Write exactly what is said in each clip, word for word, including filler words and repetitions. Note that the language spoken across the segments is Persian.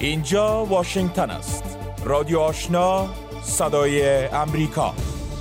اینجا واشنگتن است. رادیو آشنا، صدای امریکا.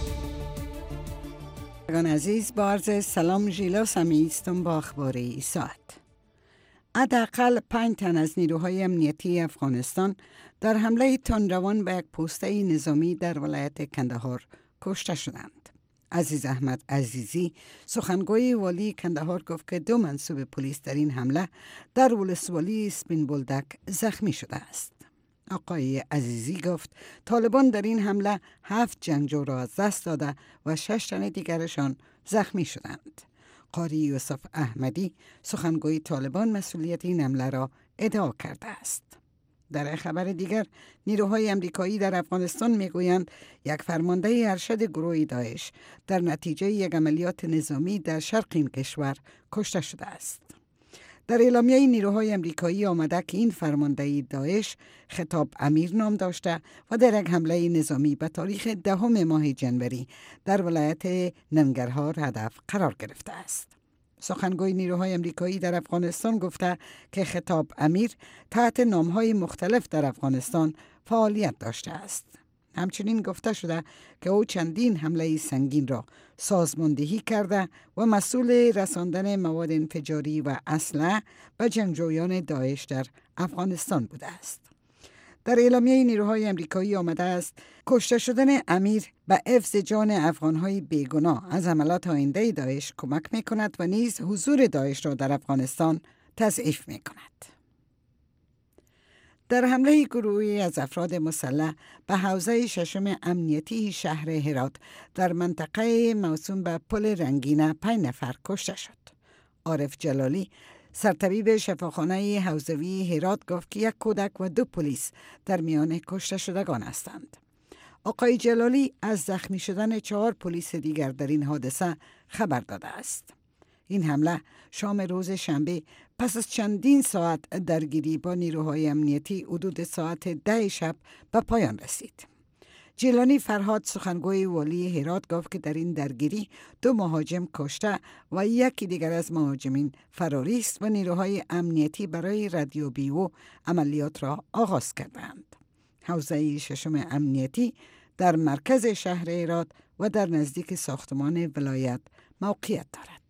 عزیز، با عرض سلام ژیلا سمیستم با اخبار ای ساعت. حداقل پنج تن از نیروهای امنیتی افغانستان در حمله تندروان به یک پوسته نظامی در ولایت کندهار کشته شدند. عزیز احمد عزیزی، سخنگوی والی کندهار، گفت که دو منصوب پلیس در این حمله در ولسوالی سپین بولدک زخمی شده است. آقای عزیزی گفت طالبان در این حمله هفت جنگجو را از دست داده و شش تن دیگرشان زخمی شدند. قاری یوسف احمدی، سخنگوی طالبان، مسئولیت این حمله را ادعا کرده است. در خبر دیگر، نیروهای امریکایی در افغانستان میگویند یک فرمانده ارشد گروه داعش در نتیجه یک عملیات نظامی در شرق این کشور کشته شده است. در اعلامیه نیروهای امریکایی آمده که این فرمانده داعش خطاب امیر نام داشته و در یک حمله نظامی به تاریخ دهم ماه جنوری در ولایت ننگرهار هدف قرار گرفته است. سخنگوی نیروهای امریکایی در افغانستان گفته که خطاب امیر تحت نامهای مختلف در افغانستان فعالیت داشته است. همچنین گفته شده که او چندین حمله سنگین را سازماندهی کرده و مسئول رساندن مواد انفجاری و اسلحه به جنگجویان داعش در افغانستان بوده است. در اعلامیه نیروهای امریکایی آمده است کشته شدن امیر به حفظ جان افغانهای بیگناه از حملات آینده داعش کمک می کند و نیز حضور داعش را در افغانستان تضعیف می کند. در حمله گروهی از افراد مسلح به حوزه ششم امنیتی شهر هرات در منطقه موسوم به پل رنگینه پنج نفر کشته شد. عارف جلالی، سرطبیب شفاخانه حوزوی هرات، گفت که یک کودک و دو پلیس در میان کشته شدگان هستند. آقای جلالی از زخمی شدن چهار پلیس دیگر در این حادثه خبر داده است. این حمله شام روز شنبه پس از چندین ساعت درگیری با نیروهای امنیتی حدود ساعت ده شب به پایان رسید. جیلانی فرهاد، سخنگوی والی هرات، گفت که در این درگیری دو مهاجم کشته و یکی دیگر از مهاجمین فراری است و نیروهای امنیتی برای ردیابی و عملیات را آغاز کردند. حوزه ششم امنیتی در مرکز شهر هرات و در نزدیک ساختمان ولایت موقعیت دارد.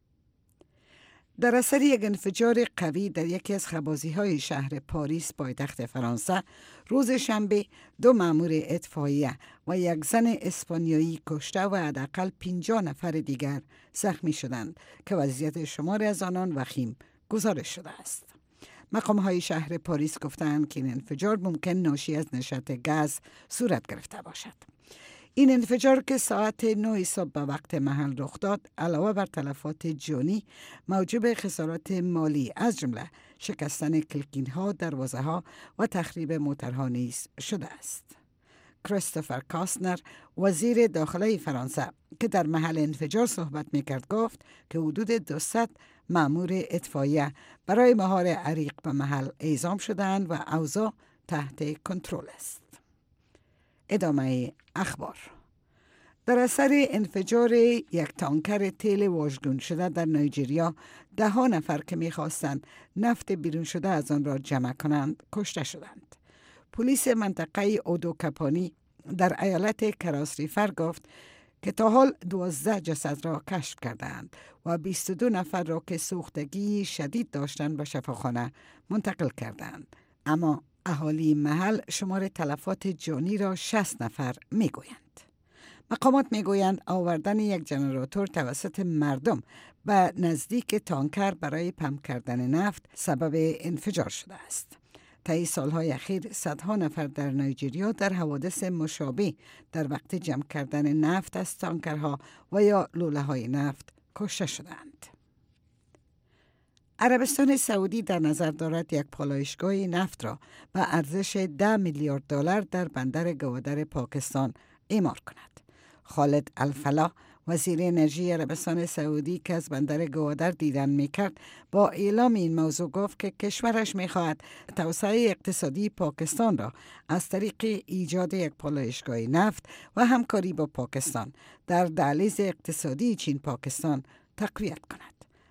در اثر یک انفجار قوی در یکی از خبازی‌های شهر پاریس پایتخت فرانسه روز شنبه دو مأمور اطفائیه و یک زن اسپانیایی کشته و حداقل پنجاه نفر دیگر زخمی شدند که وضعیت شمار از آنان وخیم گزارش شده است. مقام‌های شهر پاریس گفتند که این انفجار ممکن ناشی از نشت گاز صورت گرفته باشد. این انفجار که ساعت نه صبح به وقت محل رخ داد، علاوه بر تلفات جانی موجب خسارات مالی از جمله شکستن کلکین‌ها، دروازه‌ها و تخریب موترها نیز شده است. کریستوفر کاستنر، وزیر داخله فرانسه، که در محل انفجار صحبت می‌کرد، گفت که حدود دویست مأمور اطفائیه برای مهار حریق به محل اعزام شدند و اوضاع تحت کنترل است. ادامه اخبار. در اثر انفجار یک تانکر تیل واژگون شده در نایجریا، ده ها نفر که می‌خواستند نفت بیرون شده از آن را جمع کنند کشته شدند. پلیس منطقه اودوکاپانی در ایالت کراس ریفر گفت که تا حال دوازده جسد را کشف کردند و بیست و دو نفر را که سوختگی شدید داشتند به شفاخانه منتقل کردند، اما اهالی محل شمار تلفات جانی را شصت نفر میگویند. مقامات میگویند آوردن یک جنراتور توسط مردم به نزدیک تانکر برای پمپ کردن نفت سبب انفجار شده است. طی سالهای اخیر صدها نفر در نایجریا در حوادث مشابه در وقت جمع کردن نفت از تانکرها و یا لوله‌های نفت کشته شدند. عربستان سعودی در نظر دارد یک پالایشگاه نفت را به ارزش ده میلیارد دلار در بندر گوادر پاکستان اعمار کند. خالد الفلاح، وزیر انرژی عربستان سعودی که از بندر گوادر دیدن میکرد، با اعلام این موضوع گفت که کشورش میخواهد توسعه اقتصادی پاکستان را از طریق ایجاد یک پالایشگاه نفت و همکاری با پاکستان در دهلیز اقتصادی چین پاکستان تقویت کند.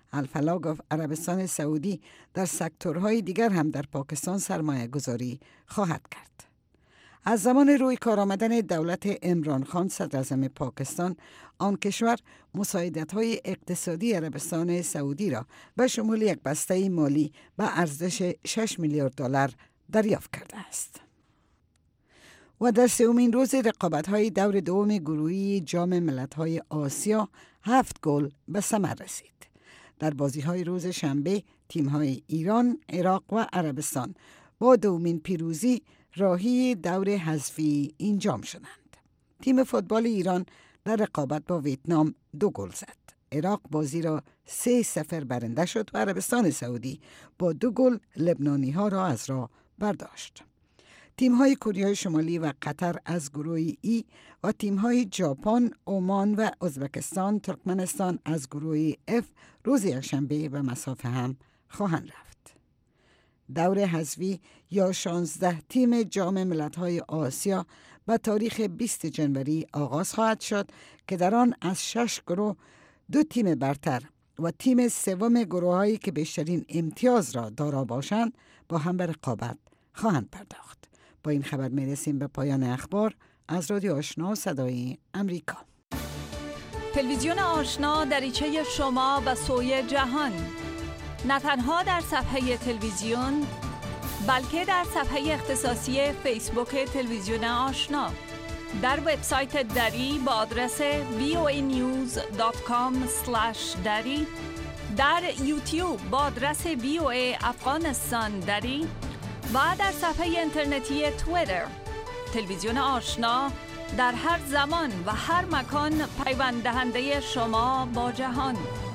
الفلا گفت عربستان سعودی در سکتورهای دیگر هم در پاکستان سرمایه گذاری خواهد کرد. از زمان روی کار آمدن دولت عمران خان صدر اعظم پاکستان، آن کشور مساعدت‌های اقتصادی عربستان سعودی را به شمول یک بسته مالی به ارزش شش میلیارد دلار دریافت کرده است. و در سومین روز رقابت‌های دور دوم گروهی جام ملت‌های آسیا هفت گل به ثمر رسید. در بازی‌های روز شنبه تیم‌های ایران، عراق و عربستان با دومین پیروزی راهی دور حذفی این جام شدند. تیم فوتبال ایران در رقابت با ویتنام دو گل زد. عراق بازی را سه صفر برنده شد و عربستان سعودی با دو گل لبنانی ها را از راه برداشت. تیم های کره شمالی و قطر از گروه ای و تیم های ژاپن، عمان و ازبکستان، ترکمنستان از گروه اف روز یکشنبه به مسافه هم خواهند رفت. دور حذفی یا شانزده تیم جام ملت‌های آسیا به تاریخ بیست جنوری آغاز خواهد شد که در آن از شش گروه دو تیم برتر و تیم سوم گروه‌هایی که بیشترین امتیاز را دارا باشند با هم به رقابت خواهند پرداخت. با این خبر می‌رسیم به پایان اخبار از رادیو آشنا صدای امریکا. تلویزیون آشنا دریچه شما به سوی جهان، نه تنها در صفحه تلویزیون بلکه در صفحه اختصاصی فیسبوک تلویزیون آشنا، در وبسایت دری با آدرس وی او ای نیوز دات کام اسلش دری، در یوتیوب با آدرس وی او ای افغانستان دری و در صفحه اینترنتی توییتر. تلویزیون آشنا در هر زمان و هر مکان پیوند دهنده شما با جهان.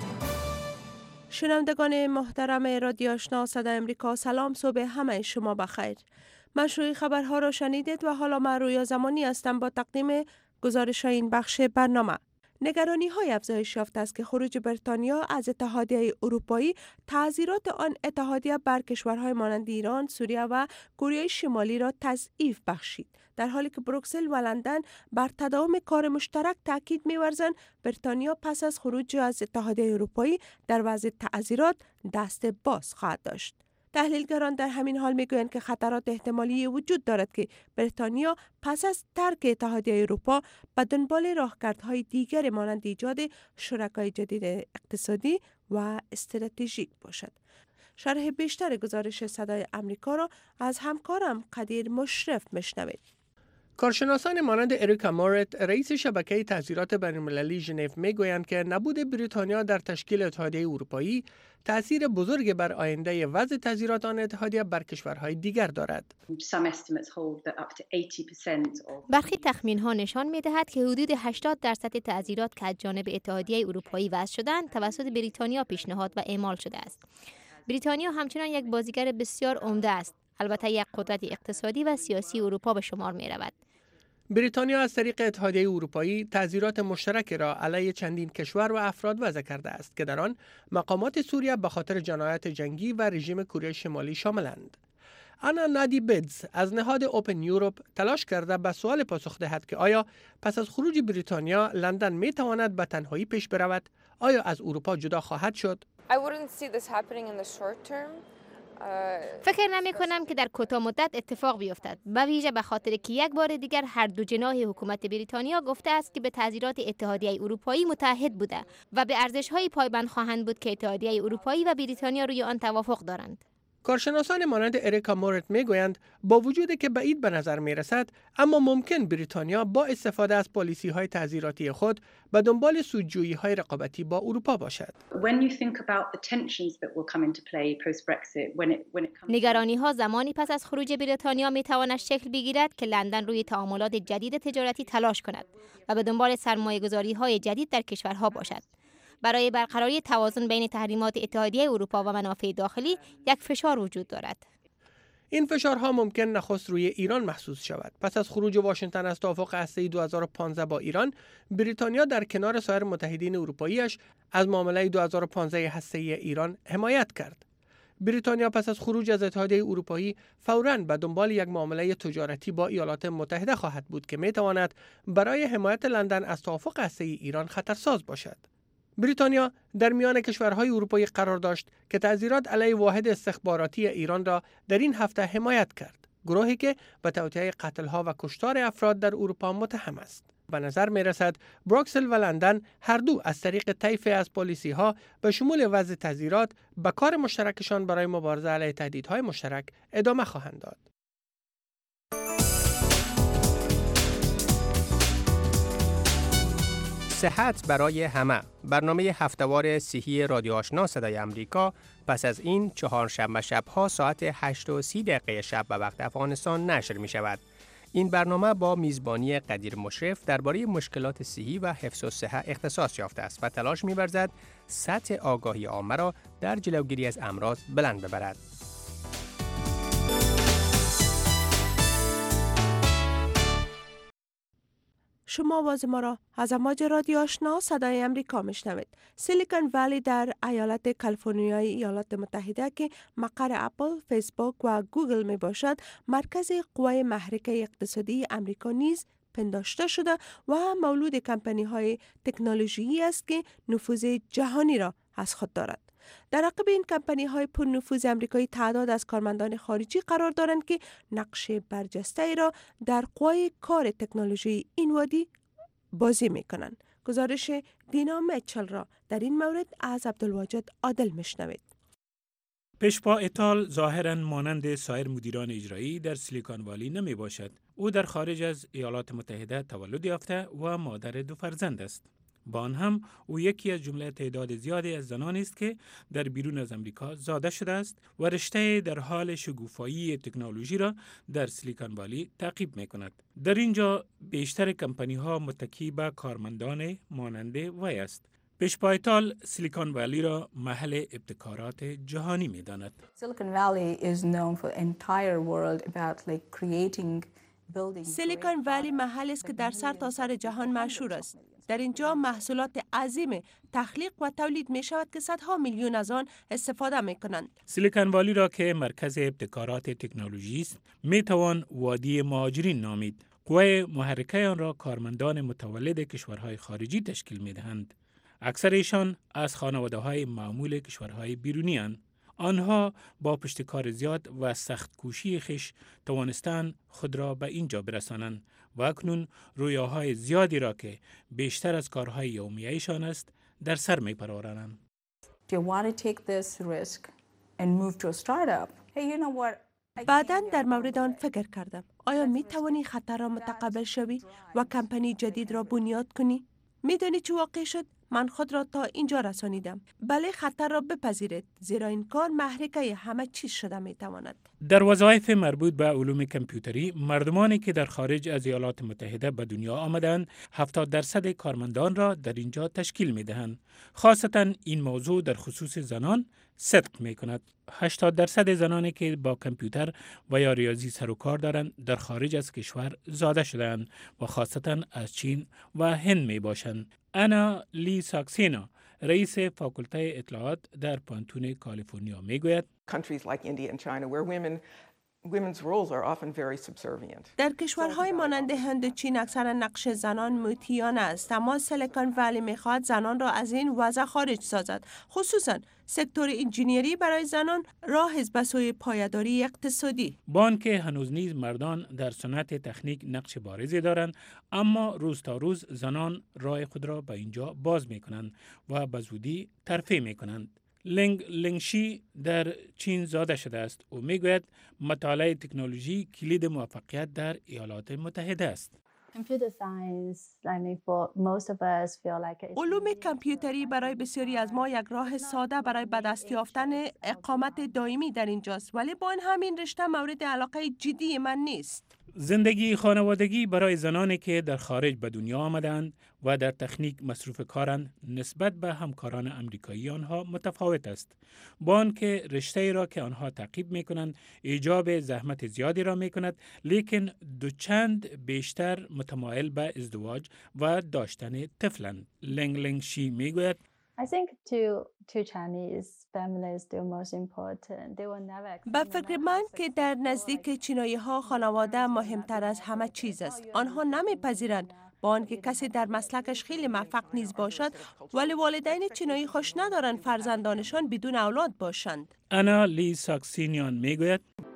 شنوندگان محترم رادیو آشنا صدای امریکا، سلام، صبح همه شما بخیر. من شروع خبرها را شنیدید و حالا من رویا زمانی هستم با تقدیم گزارش این بخش برنامه. نگرانی های افزایش یافته است که خروج بریتانیا از اتحادیه اروپایی تعذیرات آن اتحادیه بر کشورهای مانند ایران، سوریه و کره شمالی را تضعیف بخشید، در حالی که بروکسل و لندن بر تداوم کار مشترک تاکید می‌ورزند بریتانیا پس از خروج از اتحادیه اروپایی در وضع تعذیرات دست باز خواهد داشت. تحلیلگران در همین حال میگویند که خطرات احتمالی وجود دارد که بریتانیا پس از ترک اتحادیه اروپا به دنبال راهکردهای دیگر مانند ایجاد شرکای جدید اقتصادی و استراتژیک باشد. شرح بیشتر گزارش صدای امریکا را از همکارم قدیر مشرف میشنوید. کارشناسان مانند اریکا مورت، رئیس شبکه تعذیرات بین‌المللی ژنو، میگویند که نبود بریتانیا در تشکیل اتحادیه اروپایی تأثیر بزرگ بر آینده وضع تعذیرات آن اتحادیه بر کشورهای دیگر دارد. برخی تخمین‌ها نشان می‌دهد که حدود هشتاد درصد تعذیرات که از جانب اتحادیه اروپایی وضع شدند توسط بریتانیا پیشنهاد و اعمال شده است. بریتانیا همچنان یک بازیگر بسیار عمده است، البته یک قدرت اقتصادی و سیاسی اروپا به شمار می رود. بریتانیا از طریق اتحادیه اروپایی تعذیرات مشترک را علیه چندین کشور و افراد وضع کرده است که در آن مقامات سوریه به خاطر جنایات جنگی و رژیم کره شمالی شاملند. آنا نادی بدز از نهاد اوپن یوروپ تلاش کرده به سوال پاسخ دهد که آیا پس از خروج بریتانیا لندن می تواند به تنهایی پیش برود؟ آیا از اروپا جدا خواهد شد؟ فکر نمی کنم که در کوتاه مدت اتفاق بیفتد، به ویژه به خاطر که یک بار دیگر هر دو جناح حکومت بریتانیا گفته است که به تعذیرات اتحادیه اروپایی متحد بوده و به ارزش‌های پایبند خواهند بود که اتحادیه اروپایی و بریتانیا روی آن توافق دارند. کارشناسان مانند اریکا مورت میگویند با وجود که بعید به نظر میرسد، اما ممکن بریتانیا با استفاده از پالیسی های تعذیراتی خود به دنبال سودجویی های رقابتی با اروپا باشد. نگرانی ها زمانی پس از خروج بریتانیا می تواند شکل بگیرد که لندن روی تعاملات جدید تجارتی تلاش کند و به دنبال سرمایه گذاری های جدید در کشورها باشد. برای برقراری توازن بین تحریمات اتحادیه اروپا و منافع داخلی یک فشار وجود دارد. این فشارها ممکن نخست روی ایران محسوس شود. پس از خروج واشنگتن از توافق هسته‌ای دو هزار و پانزده با ایران، بریتانیا در کنار سایر متحدین اروپایی‌اش از معامله دو هزار و پانزده هسته‌ای ایران حمایت کرد. بریتانیا پس از خروج از اتحادیه اروپایی فوراً به دنبال یک معامله تجارتی با ایالات متحده خواهد بود که می‌تواند برای حمایت لندن از توافق هسته‌ای ایران خطرساز باشد. بریتانیا در میان کشورهای اروپایی قرار داشت که تعزیرات علیه واحد استخباراتی ایران را در این هفته حمایت کرد. گروهی که به توطئه قتل‌ها و کشتار افراد در اروپا متهم است. به نظر می رسد بروکسل و لندن هر دو از طریق طیفی از پالیسی ها به شمول وضع تعزیرات به کار مشترکشان برای مبارزه علیه تهدیدهای مشترک ادامه خواهند داد. صحت برای همه، برنامه هفتهوار صحی رادیو آشنا صدای امریکا پس از این چهارشنبه شبها ساعت هشت و سی دقیقه شب به وقت افغانستان نشر می شود. این برنامه با میزبانی قدیر مشرف درباره مشکلات صحی و حفظ الصحه اختصاص یافته است و تلاش می‌ورزد سطح آگاهی عامه را در جلوگیری از امراض بلند ببرد. شما آواز ما را از امواج رادیو آشنا صدای امریکا میشنوید. سیلیکون ولی در ایالت کالیفرنیای ایالات متحده که مقر اپل، فیسبوک و گوگل می باشد، مرکز قوای محرکه اقتصادی امریکا نیز پنداشته شده و مولود کمپانی های تکنولوژیایی است که نفوذ جهانی را از خود دارد. در عقب این کمپانی های پر نفوذ امریکایی تعداد از کارمندان خارجی قرار دارند که نقش برجسته ای را در قوای کار تکنولوژی این وادی بازی می کنند. گزارش دینا میچل را در این مورد از عبدالواجد عادل میشنوید. پشپا ایتال ظاهراً مانند سایر مدیران اجرایی در سیلیکون والی نمی باشد. او در خارج از ایالات متحده تولد یافته و مادر دو فرزند است. با آن هم او یکی از جمله تعداد زیادی از زنانی است که در بیرون از امریکا زاده شده است و رشته در حال شکوفایی تکنولوژی را در سیلیکون والی تعقیب می کند. در اینجا بیشتر کمپانی ها متکی به کارمندان مانند وی است. پشپا ایتال سیلیکون والی را محل ابتکارات جهانی می داند. سیلیکون ولی محل است که در سر تا سر جهان مشهور است. در اینجا محصولات عظیم تخلیق و تولید می شود که صدها میلیون از آن استفاده می کنند. سیلیکون والی را که مرکز ابتکارات تکنولوژی است، می توان وادی مهاجرین نامید. قوای محرکه آن را کارمندان متولد کشورهای خارجی تشکیل می دهند. اکثر ایشان از خانواده‌های معمول کشورهای بیرونی اند. آنها با پشتکار زیاد و سخت کوشی خویش توانستند خود را به اینجا برسانند و اکنون رویاهای زیادی را که بیشتر از کارهای یومیه‌ایشان است در سر می‌پرورانند. بعداً در مورد آن فکر کردم. آیا می توانی خطر را متقبل شوی و کمپانی جدید را بنیاد کنی؟ می دانی چه واقع شد؟ من خود را تا اینجا رسانیدم. بله، خطر را بپذیرید، زیرا این کار محرکه همه چیز شده می تواند. در وظایف مربوط به علوم کامپیوتری، مردمانی که در خارج از ایالات متحده به دنیا آمدند، هفتاد درصد کارمندان را در اینجا تشکیل می دهند. خاصتا این موضوع در خصوص زنان صدق می کند. هشتاد درصد زنانی که با کامپیوتر و یا ریاضی سر و کار دارند در خارج از کشور زاده شدند و خاصتا از چین و هند می باشند. انا لی ساکسینا، رئیس فاکولته اطلاعات در پانتون کالیفرنیا می گوید countries like India and China where women women's roles are often very subservient. در کشورهای مانند هند و چین اکثر نقش زنان مطیعانه است، اما سیلیکون ولی می‌خواهد زنان را از این وضع خارج سازد. خصوصاً سکتور انجینیری برای زنان راه است به سوی پایداری اقتصادی. با آنکه هنوز نیز مردان در صنعت تکنیک نقش بارزی دارند، اما روز تا روز زنان راه خود را به اینجا باز می‌کنند و به زودی ترفیع می‌کنند. لنگ لنگشی در چین زاده شده است و میگوید مطالعه تکنولوژی کلید موفقیت در ایالات متحده است. علوم کامپیوتری برای بسیاری از ما یک راه ساده برای به دست یافتن اقامت دائمی در اینجاست، ولی با این همین رشته مورد علاقه جدی من نیست. زندگی خانوادگی برای زنانی که در خارج به دنیا آمدند و در تکنیک مصروف کارند نسبت به همکاران امریکایی آنها متفاوت است. با آنکه رشته را که آنها تعقیب می‌کنند ایجاب زحمت زیادی را می‌کند، لیکن دو چند بیشتر متمایل به ازدواج و داشتن طفلند. لنگ لنگ شی میگوید I think to to Chinese families the most important. They will never. به فکر من که در نزدیک چینایی ها خانواده مهمتر از همه چیز است. آنها نمیپذیرند با آنکه کسی در مسلکش خیلی موفق نیز باشد، ولی والدین چینایی خوش ندارند فرزندانشان بدون اولاد باشند. انا لی ساکسینیان میگوید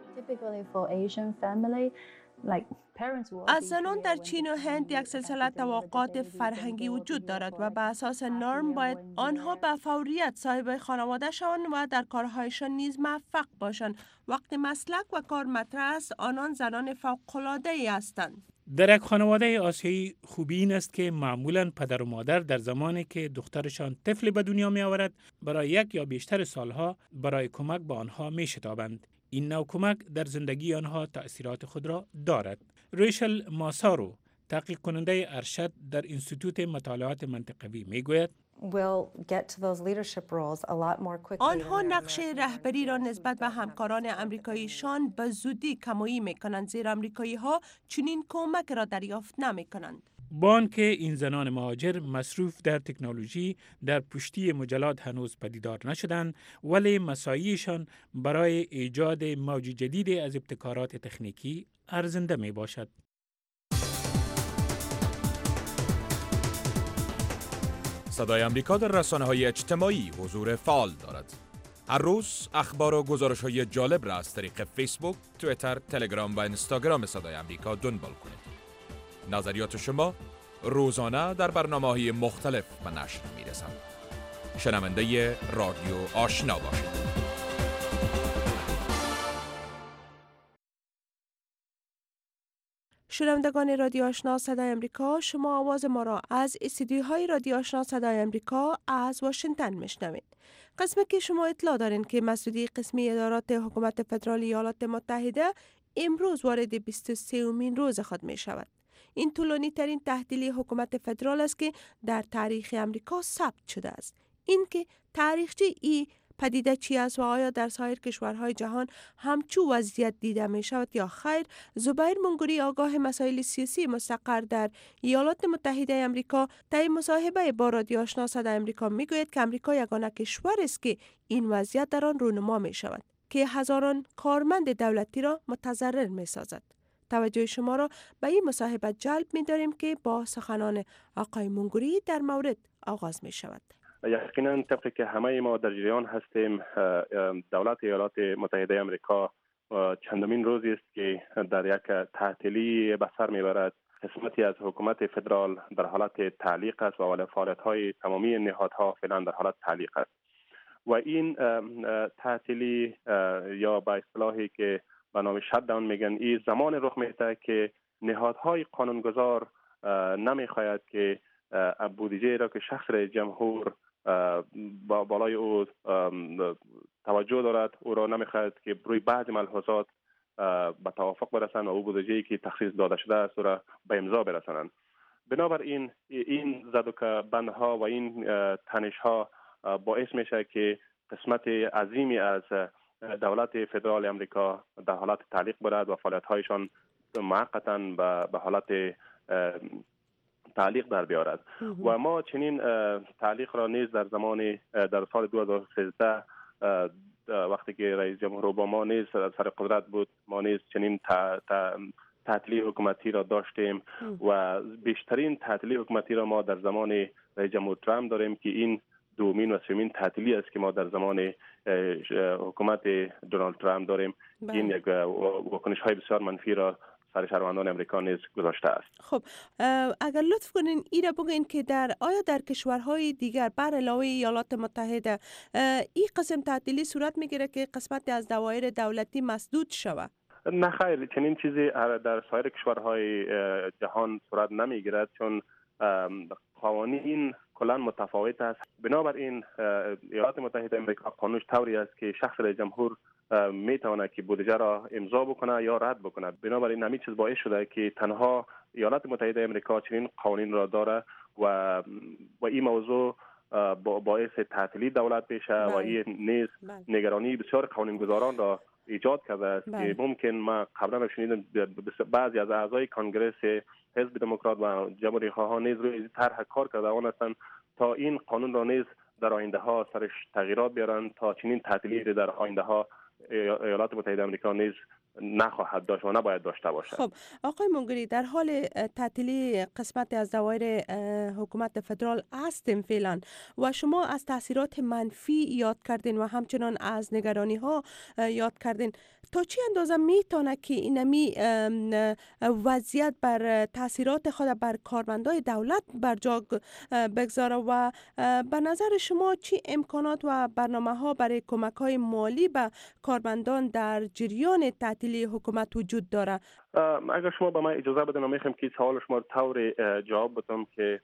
از زنان در چین و هند یک سلسله توقعات فرهنگی وجود دارد و به اساس نرم باید آنها به فوریت صاحب خانواده شوند و در کارهایشان نیز موفق باشند. وقتی مسلک و کار مطرح است، آنان زنان فوق‌العاده‌ای هستند. در یک خانواده آسیایی خوبی این است که معمولاً پدر و مادر در زمانی که دخترشان طفل به دنیا می آورد برای یک یا بیشتر سالها برای کمک به آنها می شتابند. این نوع کمک در زندگی آنها تأثیرات خود را دارد. ریشل ماسارو، تحقیق کننده ارشد در انستیتوت مطالعات منطقوی می گوید آنها نقش رهبری را نسبت به همکاران امریکاییشان به زودی کمایی می کنند، زیرا امریکایی ها چنین کمک را دریافت نمی کنند. با آنکه این زنان مهاجر مصروف در تکنولوژی در پشتی مجلات هنوز پدیدار نشدند، ولی مساعیشان برای ایجاد موج جدید از ابتکارات تکنیکی ارزنده می باشد. صدای امریکا در رسانه‌های اجتماعی حضور فعال دارد. هر روز اخبار و گزارش‌های جالب را از طریق فیسبوک، توییتر، تلگرام و اینستاگرام صدای امریکا دنبال کنید. نظریات شما روزانه در برنامه‌های مختلف به نشر می‌رسند. شنونده رادیو آشنا باشید. شنوندگان رادیو آشنا صدای امریکا، شما آواز ما را از استودیوهای رادیو آشنا صدای امریکا از واشنگتن میشنوید. قسمی که شما اطلاع دارین که مسئولی قسمی ادارات حکومت فدرالی ایالات متحده امروز وارد بیست و سومین روز خود می شود. این طولانی ترین تعطیلی حکومت فدرال است که در تاریخ امریکا ثبت شده است. این که تاریخچه ای پدیده چی است و آیا در سایر کشورهای جهان همچو وضعیت دیده می شود یا خیر، زبیر منگوری آگاه مسائل سیاسی مستقر در ایالات متحده امریکا طی مصاحبه با رادیو آشنا صدای امریکا می گوید که امریکا یگانه کشور است که این وضعیت در آن رونما می شود که هزاران کارمند دولتی را متضرر می سازد. توجه شما را به این مصاحبه جلب می داریم که با سخنان آقای منگوری در مورد آغاز می شود. یقینا طبقی که همه ما در جریان هستیم، دولت ایالات متحده آمریکا چندمین روزی است که در یک تعطیلی به سر میبرد. قسمتی از حکومت فدرال در حالت تعلیق است و فعالیت‌های تمامی نهادها فعلا در حالت تعلیق است و این تعطیلی یا به اصطلاحی که به نام شاتداون میگن، این زمان رخ میده که نهادهای قانونگذار نمیخواهد که بودجه را که شخص رئیس جمهور با بالای او توجه دارد، او را نمیخواهد که روی بعض ملحوظات به توافق برسند و او بودجه‌ای که تخصیص داده شده است را به امضا برسانند. بنابراین این زد و بندها و این تنش‌ها باعث میشه که قسمت عظیمی از دولت فدرال امریکا در حالت تعلیق برد و فعالیت‌هایشان موقتاً به حالت تعلیق در بیارد. و ما چنین تعلیق را نیز در زمان در سال دو هزار و سیزده وقتی که رئیس جمهور اوباما نیز سر قدرت بود، ما نیز چنین تعطیلی حکومتی را داشتیم و بیشترین تعطیلی حکومتی را ما در زمان رئیس جمهور ترامپ داریم که این دومین و سومین تعطیلی است که ما در زمان حکومت دونالد ترامپ داریم. این یک واکنش های بسیار منفی را سر شهروندان امریکا نیز گذاشته است. خب اگر لطف کنین ای را بگین که در آیا در کشورهای دیگر بر علاوه ایالات متحده این قسم تعطیلی صورت میگیره که قسمتی از دوایر دولتی مسدود شود؟ نه خیر، چنین چیزی در سایر کشورهای جهان صورت نمیگیرد، چون قوانین کلا متفاوت است. بنابراین ایالات متحده امریکا قانونش طوری است که شخص رئیس جمهور میتواند که بودجه را امضا بکنه یا رد بکنه. بنابراین همین چیز باعث شده که تنها ایالات متحده امریکا چنین قوانین را داره و و این موضوع باعث تعطیلی دولت بشه و این نیز نگرانی بسیار قانونگذاران را ایجاد کرده است که ممکن ما قبلا شنیدم بعضی از اعضای کنگره حزب دموکرات و جمهوری خواهان نیز روی طرح کار کرده آن هستند تا این قانون را نیز در آینده ها سرش تغییرات بیارن تا چنین تعطیلی در آینده ها ایالات متحده آمریکا نیز نخواهد داشت و نباید داشته باشد. خب آقای مونگری، در حال تعطیلی قسمت از دوایر حکومت فدرال هستیم فعلا و شما از تاثیرات منفی یاد کردین و همچنان از نگرانی ها یاد کردین. تا چی اندازه میتونه که اینمی وضعیت بر تاثیرات خود بر کارمندای دولت بر جا بگذاره و به نظر شما چی امکانات و برنامه ها برای کمک های مالی به کارمندان در جریان تعطیلی حکومت وجود داره؟ اگر شما به من اجازه بدین میخوام که سوال شما طور جواب بدم که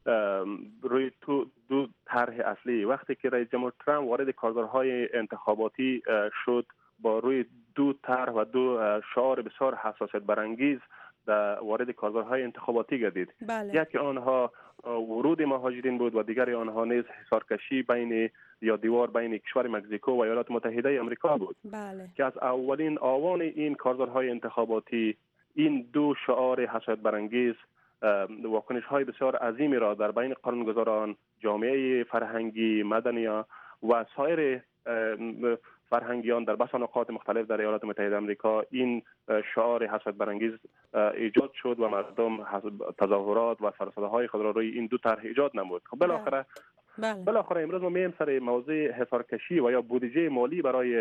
روی تو دو طرح اصلی وقتی که رئیس جمهور ترامپ وارد کارزارهای انتخاباتی شد با روی دو طرح و دو شعار بسیار حساسیت برانگیز در وارد کارزارهای انتخاباتی گردید. بله. یکی آنها ورود مهاجرین بود و دیگری آنها نیز حصارکشی بین یا دیوار بین کشور مکزیکو و ایالات متحده آمریکا بود. بله. که از اولین آوان این کارزارهای انتخاباتی این دو شعار حساسیت برانگیز واکنش های بسیار عظیمی را در بین قانونگذاران، جامعه فرهنگی، مدنی و سایر فرهنگیان در بس نقاط مختلف در ایالات متحده آمریکا این شعار حساسیت برانگیز ایجاد شد و مردم تظاهرات و سرصداهای خود را روی این دو طرح ایجاد نمود. خب بالاخره بالاخره امروز ما میایم سر موضوع حصارکشی و یا بودجه مالی برای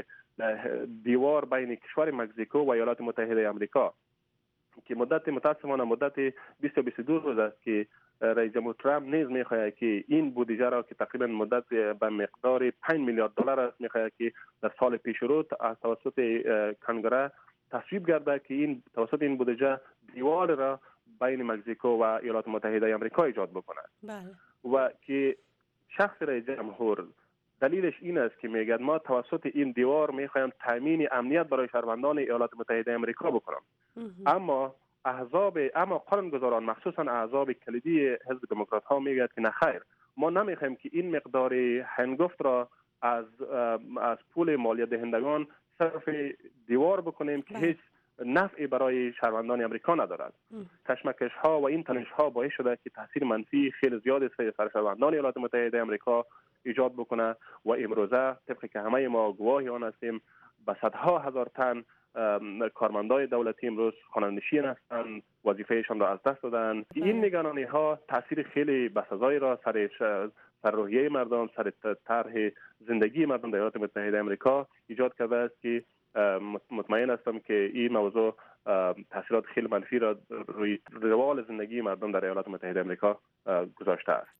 دیوار بین کشور مکزیکو و ایالات متحده آمریکا که مدت متاسفانه مدت بیست تا بیست و دو روز است که رئیس جمهور ترامپ نیز میخواهد که این بودجه را که تقریبا مدت به مقدار پنج میلیارد دلار است میخواهد که در سال پیش رو از توسط کنگره تصویب گردد که این توسط این بودجه دیوار را بین مکزیکو و ایالات متحده آمریکا ایجاد بکند. بله. و که شخص رئیس جمهور دلیلش این است که میگه ما توسط این دیوار میخوایم تامین امنیت برای شهروندان ایالات متحده آمریکا بکنم. اما احزاب اما قانونگذاران مخصوصا احزاب کلیدی حزب دموکرات ها میگه که نه خیر، ما نمیخوایم که این مقدار هنگفت را از از پول مالیات دهندگان صرف دیوار بکنیم که هیچ نفعی برای شهروندان آمریکا ندارد. کشمکش ها و این تنش ها باعث شده که تاثیر منفی خیلی زیادی سر شهروندان ایالات متحده آمریکا ایجاد بکنه و امروزه طبق که همه ما گواهی آن هستیم به صدها هزار تن کارمندای دولتی امروز خانه‌نشین هستند، وظیفهشان را از دست دادن. این نگرانی ها تاثیر خیلی بسزایی را سر سر روحیه مردم، سر طرح زندگی مردم در ایالات متحده آمریکا ایجاد کرده است که مطمئن هستم که این موضوع تاثیرات خیلی منفی را روی روال زندگی مردم در ایالات متحده آمریکا گذاشته است.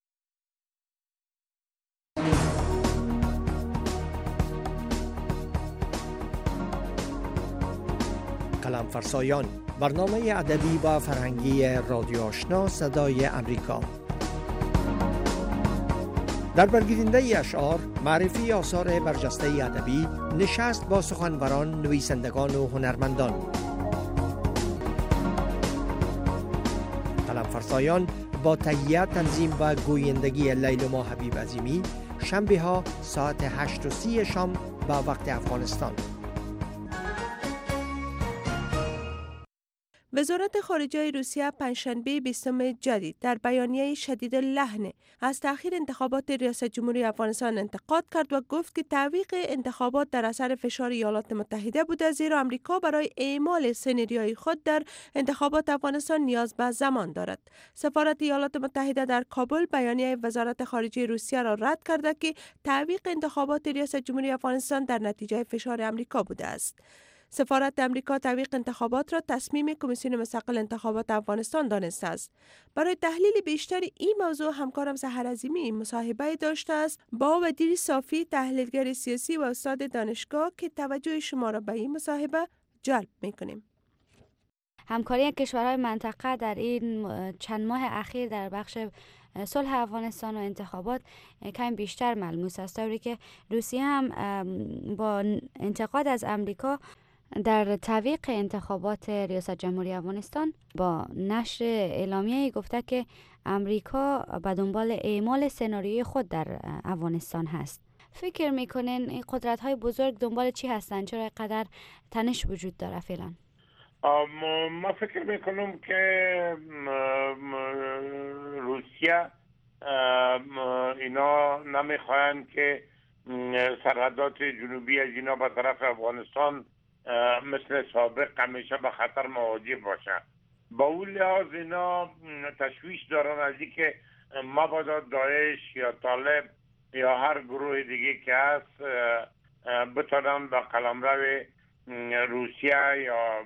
قلم فرسایان، برنامه ادبی و فرهنگی رادیو آشنا صدای امریکا. در برگزیدنده اشعار، معرفی آثار برجسته ادبی، نشست با سخنوران، نویسندگان و هنرمندان. قلم فرسایان با تهیه، تنظیم و گویندگی لیلما حبیب عظیمی، شنبه ها ساعت هشت و سی شام با وقت افغانستان. وزارت خارجه روسیه پنجشنبه بیستم جدید در بیانیه شدید لحن از تأخیر انتخابات ریاست جمهوری افغانستان انتقاد کرد و گفت که تعویق انتخابات در اثر فشار ایالات متحده بوده، زیرا آمریکا برای اعمال سناریوی خود در انتخابات افغانستان نیاز به زمان دارد. سفارت ایالات متحده در کابل بیانیه وزارت خارجه روسیه را رد کرده که تعویق انتخابات ریاست جمهوری افغانستان در نتیجه فشار آمریکا بوده است. سفارت امریکا تعویق انتخابات را تصمیم کمیسیون مستقل انتخابات افغانستان دانسته است. برای تحلیل بیشتر این موضوع همکارم سحر عظیمی مصاحبه داشته است با ودیر صافی، تحلیلگر سیاسی و استاد دانشگاه که توجه شما را به این مصاحبه جلب می‌کنیم. همکاری کشورهای منطقه در این چند ماه اخیر در بخش صلح افغانستان و انتخابات کم بیشتر ملموس است، طوری که روسیه هم با انتقاد از امریکا در تعویق انتخابات ریاست جمهوری افغانستان با نشر اعلامیه‌ای گفته که امریکا به دنبال اعمال سناریوی خود در افغانستان هست. فکر میکنین این قدرت‌های بزرگ دنبال چی هستن؟ چرا قدر تنش وجود داره فعلا؟ ما فکر میکنم که روسیه اینا نمیخواین که سرحدات جنوبی از اینا به طرف افغانستان مثل سابق همیشه به خطر مواجه باشه. با اون لحاظ اینا تشویش دارن از اینکه مبادا داعش یا طالب یا هر گروه دیگه که هست بتونن به قلمرو روسیه یا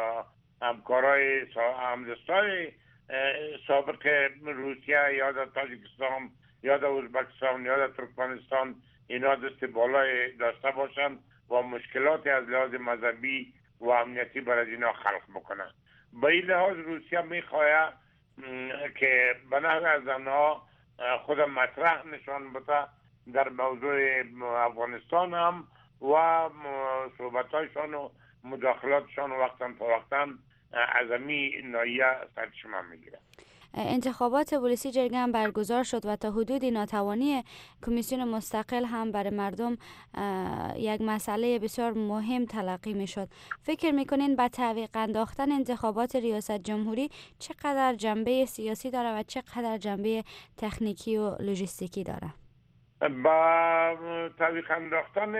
همکارای همدستای سابق روسیه یا در تاجیکستان یا در ازبکستان یا در ترکمنستان اینا دست بالای داشته باشند و مشکلات از لحاظ مذهبی و امنیتی برای اینا خلق بکنن. به این لحاظ روسیه میخواه که به نحو از آنها خود مطرح نشان بده در موضوع افغانستان هم و صحبتایشان و مداخلاتشان وقتا تا وقتا از امی ناحیه سرچشمه میگیره. انتخابات ولسی جرگه هم برگزار شد و تا حدودی ناتوانی کمیسیون مستقل هم برای مردم یک مسئله بسیار مهم تلقی می شد. فکر میکنین با تعویق انداختن انتخابات ریاست جمهوری چقدر جنبه سیاسی داره و چقدر جنبه تکنیکی و لوجستیکی داره؟ با تعویق انداختن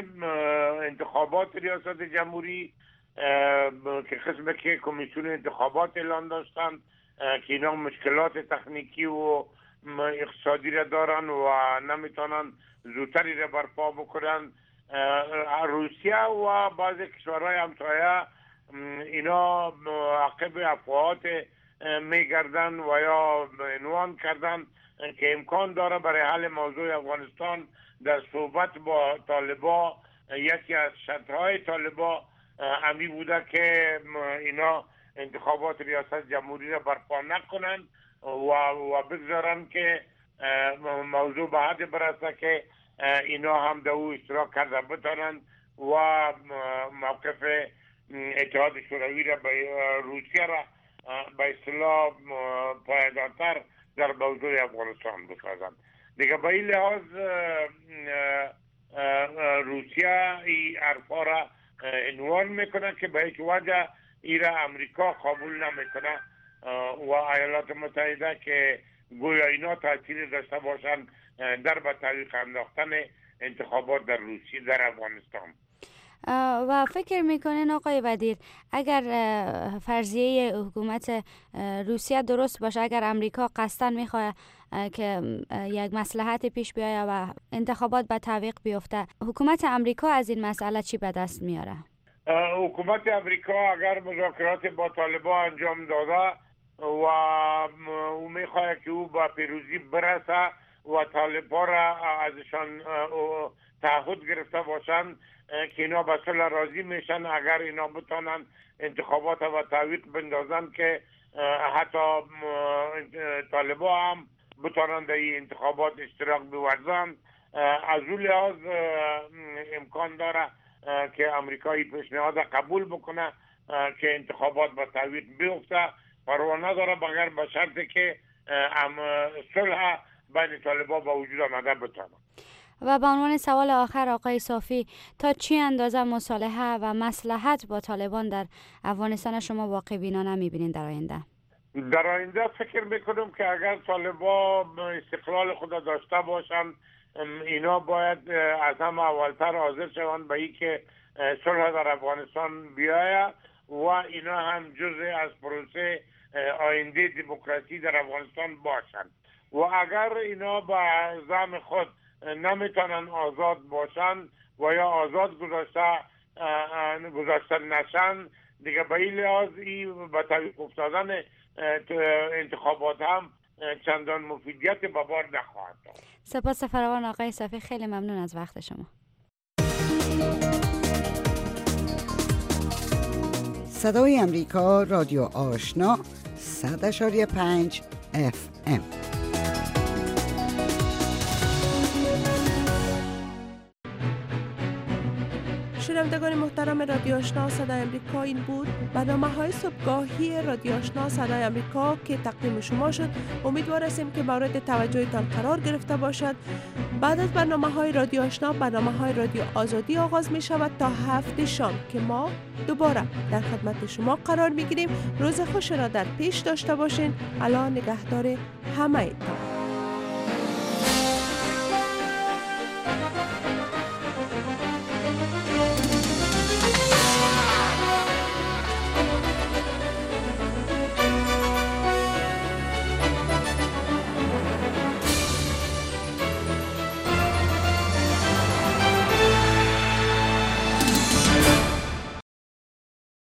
انتخابات ریاست جمهوری که قسمه که کمیسیون انتخابات اعلان داشتن که اینا مشکلات تکنیکی و اقتصادی را دارن و نمیتونن زودتری را برپا بکنن، روسیه و بعضی کشورهای همسایه اینا عقب افواهات میگردن و یا عنوان کردن که امکان داره برای حل موضوع افغانستان در صحبت با طالبا یکی از شرطهای طالبا امی بوده که اینا انتخابات ریاست جمهوری را برپا نکنن و و بگذارن که موضوع به حد برسه که اینا هم در او اشتراک کرده بتانن و موقف اتحاد شوروی را به روسیه را به اصطلاح پایدارتر در موضوع افغانستان بسازن. دیگه به این لحاظ روسیه این حرفا را عنوان میکنه که به هیچ وجه ایرا امریکا قبول نمیکنه و ایالات متحده که گویا اینا تاثیر داشته باشند در به تعویق انداختن انتخابات در روسیه در افغانستان. و فکر میکنین آقای وزیر اگر فرضیه حکومت روسیه درست باشه، اگر امریکا قصداً میخواد که یک مصلحت پیش بیایه و انتخابات به تعویق بیفته، حکومت امریکا از این مسئله چی به دست میاره؟ حکومت امریکا اگر مذاکرات با طالبان انجام داده و او میخواد که او با پیروزی برسه و طالبان را ازشان تعهد گرفته باشند که اینا به صلح راضی میشن اگر اینا بتانن انتخابات و تعویق بندازن که حتی طالبان هم بتانن در این انتخابات اشتراک بورزن، از اون لحاظ امکان داره که امریکایی پیشنهاد قبول بکنه که انتخابات به تعویق بیفته، پروا نداره مگر به شرطی که صلح بین طالبان با وجود آمده بتانه. و به عنوان سوال آخر آقای صافی، تا چی اندازه مصالحه و مصلحت با طالبان در افغانستان شما واقع بینانه میبینید در آینده؟ در آینده فکر میکنم که اگر طالبان استقلال خود داشته باشند اینا باید از هم اولتر حاضر شوند به این که صلح در افغانستان بیاید و اینا هم جزء از پروسه آینده دموکراسی در افغانستان باشند و اگر اینا با زعم خود نمیتونن آزاد باشن و یا آزاد گذاشته گذاشته نشن، دیگه به این لحاظ این به تعویق افتادن انتخابات هم چندان مفیدیت به بار نخواهد داشت. سپاس فراوان آقای صافی، خیلی ممنون از وقت شما. صدای امریکا، رادیو آشنا، صد اشاری پنج اف ام. شنوندگان محترم رادیو آشنا صدای امریکا، این بود برنامه‌های صبحگاهی رادیو آشنا صدای امریکا که تقدیم شما شد. امیدوار هستیم که مورد توجهتان قرار گرفته باشد. بعد از برنامه‌های رادیو آشنا، برنامه‌های رادیو آزادی آغاز می شود تا هفت شام که ما دوباره در خدمت شما قرار می گیریم. روز خوش را در پیش داشته باشین. الله نگهدار همه تان.